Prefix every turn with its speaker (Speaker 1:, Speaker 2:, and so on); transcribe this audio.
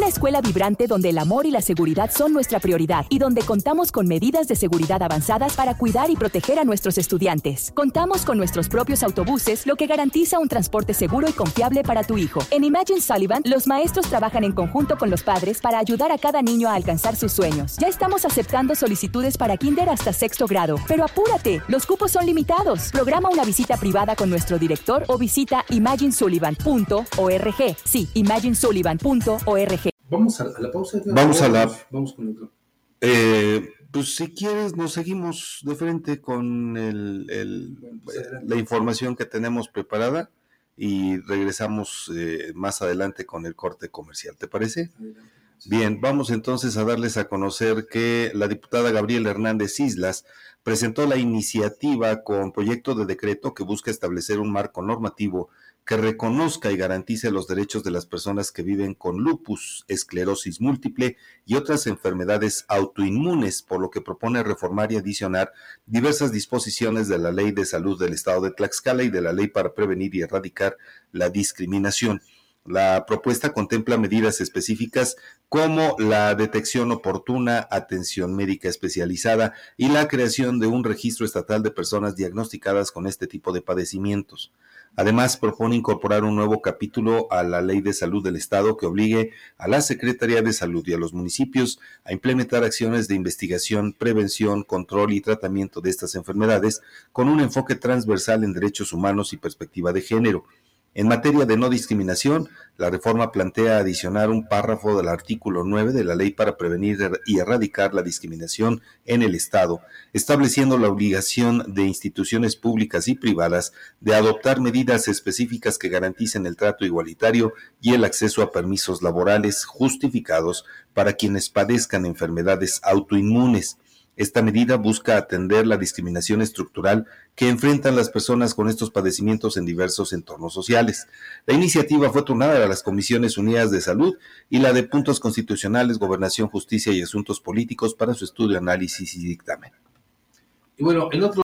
Speaker 1: Una escuela vibrante donde el amor y la seguridad son nuestra prioridad y donde contamos con medidas de seguridad avanzadas para cuidar y proteger a nuestros estudiantes. Contamos con nuestros propios autobuses, lo que garantiza un transporte seguro y confiable para tu hijo. En Imagine Sullivan, los maestros trabajan en conjunto con los padres para ayudar a cada niño a alcanzar sus sueños. Ya estamos aceptando solicitudes para kinder hasta 6º grado, pero apúrate, los cupos son limitados. Programa una visita privada con nuestro director o visita imaginesullivan.org. Sí, imaginesullivan.org.
Speaker 2: Vamos a la pausa. Vamos con otro.
Speaker 3: Pues si quieres nos seguimos de frente con la información que tenemos preparada y regresamos más adelante con el corte comercial. ¿Te parece?
Speaker 2: Adelante.
Speaker 3: Bien, vamos entonces a darles a conocer que la diputada Gabriela Hernández Islas presentó la iniciativa con proyecto de decreto que busca establecer un marco normativo que reconozca y garantice los derechos de las personas que viven con lupus, esclerosis múltiple y otras enfermedades autoinmunes, por lo que propone reformar y adicionar diversas disposiciones de la Ley de Salud del Estado de Tlaxcala y de la Ley para Prevenir y Erradicar la Discriminación. La propuesta contempla medidas específicas como la detección oportuna, atención médica especializada y la creación de un registro estatal de personas diagnosticadas con este tipo de padecimientos. Además, propone incorporar un nuevo capítulo a la Ley de Salud del Estado que obligue a la Secretaría de Salud y a los municipios a implementar acciones de investigación, prevención, control y tratamiento de estas enfermedades con un enfoque transversal en derechos humanos y perspectiva de género. En materia de no discriminación, la reforma plantea adicionar un párrafo del artículo 9 de la Ley para Prevenir y Erradicar la Discriminación en el Estado, estableciendo la obligación de instituciones públicas y privadas de adoptar medidas específicas que garanticen el trato igualitario y el acceso a permisos laborales justificados para quienes padezcan enfermedades autoinmunes. Esta medida busca atender la discriminación estructural que enfrentan las personas con estos padecimientos en diversos entornos sociales. La iniciativa fue turnada a las Comisiones Unidas de Salud y la de Puntos Constitucionales, Gobernación, Justicia y Asuntos Políticos para su estudio, análisis y dictamen.
Speaker 2: Y bueno, en otro